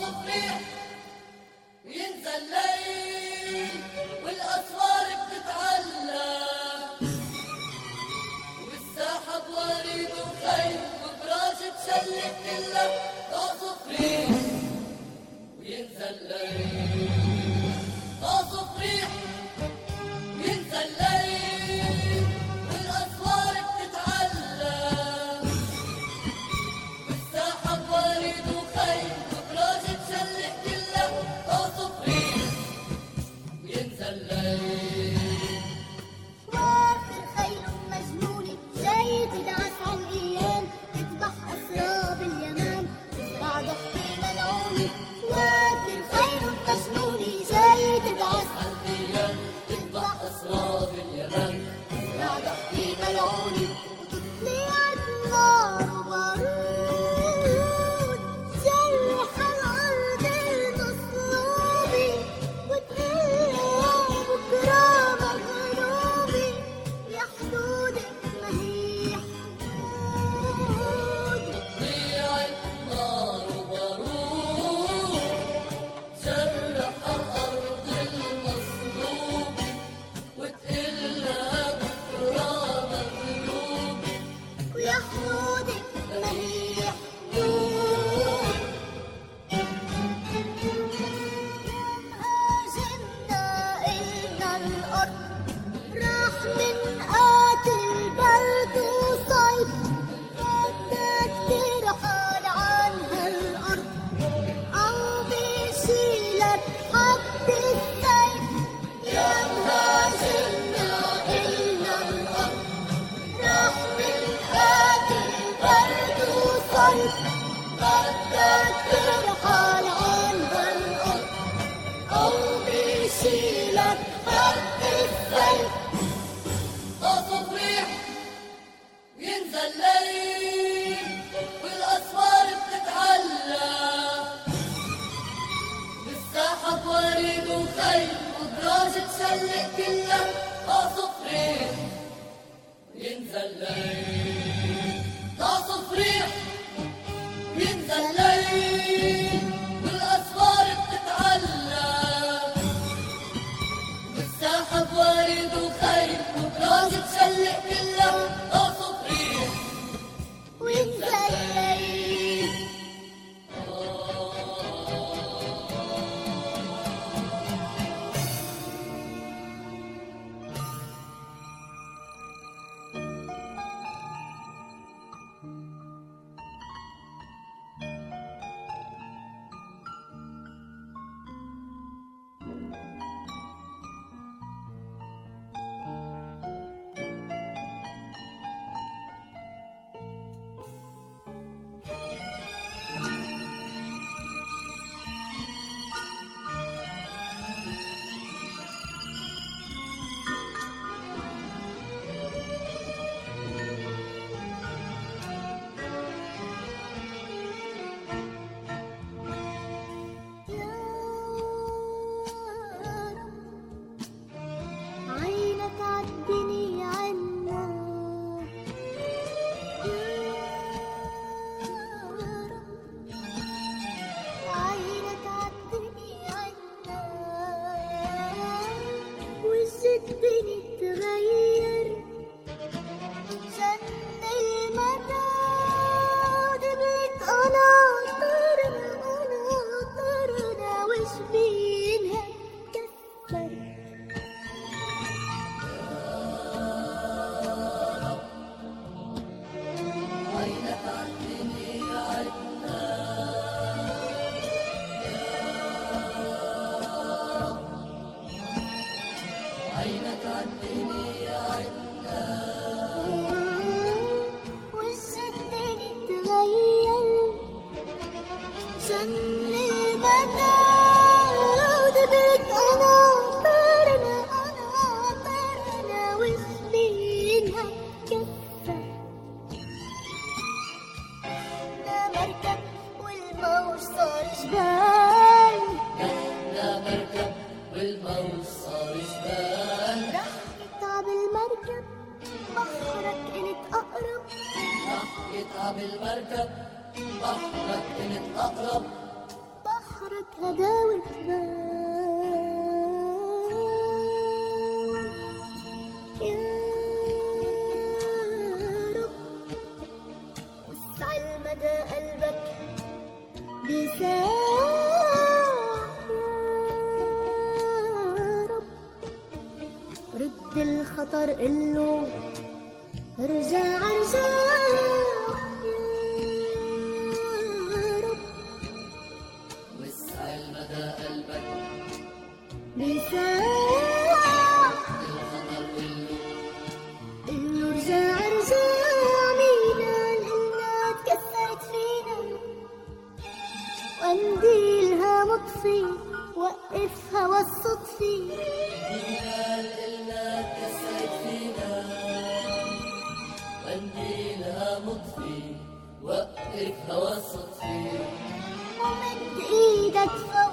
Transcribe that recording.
صفيح وينزل الليل والأسوار بتتعلى والساحة بوريد وخيل وبراج تشلت كلها صفيح وينزل الليل صفيح وينزل الليل والأسوار بتتعلى والساحة بوريد وخيل وبراج تشلت كلها صفيح وينزل الليل واخر خيل مجنونة جاي تدعس عالأيام تذبح أسراب اليمام تزرع ضحكة ملعونة واخر خيل مجنونة جاي تدعس عالأيام تذبح أسراب اليمام تزرع ضحكة ملعونة وتطلع النار وبارود جرح الأرض المصلوبة وتقلها بكرة مغلوبة يا حدودك ما هي حدود طلعت نار وبارود جرح الأرض المصلوبة وتقلها بكرة مغلوبة ويا حدودك ما هي حدود هاجمنا إلنا الأرض راح من قاتل برد وصيف بدك ترحل عن هالأرض أو بيشيلك حد السيف يا مهاجمنا إلنا الأرض راح من قاتل برد وصيف بدك ترحل عن هالأرض أو بيشيلك حد السيف صفيح وينزل الليل والأسوار بتتعلى بالساحة بوريد وخيل وبراج تشلق كلها صفيح وينزل الليل صفيح وينزل الليل والأسوار بتتعلى بالساحة بوريد وخيل وبراج تشلق كلها صفيح وينزل الليل يا رب عينك عالدنيا عنا يا رب عينك عالدنيا عنا وش الدنيا تغير جن المدى دبلت قناطرنا وش بينها كسر عينك عالدنيا عنا عينك عالدنيا عنا وش الدنيا تغير جن المدى دبلت قناطرنا وش بينها كسر لا مركب والموج صار جبال لا مركب والموج صار جبال رح يتعب المركب بحرك إلك أقرب يتعب المركب بحرك كنت أقرب بحرك بحرك هداوة بال يا رب وسع المدى قلبك بساح يا رب رد الخطر قله ارجع ارجع يا رب وسع المدى قلبك بساح الخطر كله قله ارجع ارجع مينا قلنا تكسرت فينا وقنديلها مطفي وقفها والصدفي إلنا كسرت فينا قنديلها مطفي وقف هوى الصدفي ومد ايدك فوق